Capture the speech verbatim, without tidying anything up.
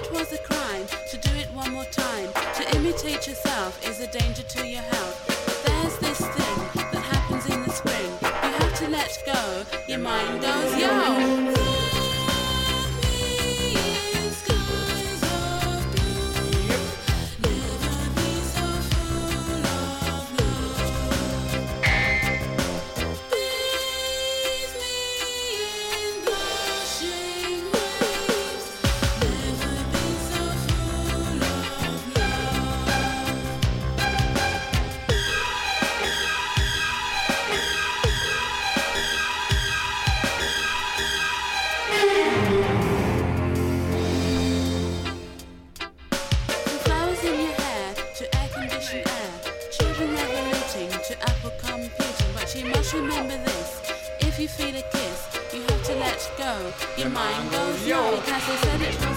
it was a crime to do it one more time. To imitate yourself is a danger to your health. But there's this thing that happens in the spring. You have to let go. Your mind goes, yo. Remember this, if you feel a kiss, you have to let go. Your mind goes, yo, because they said it was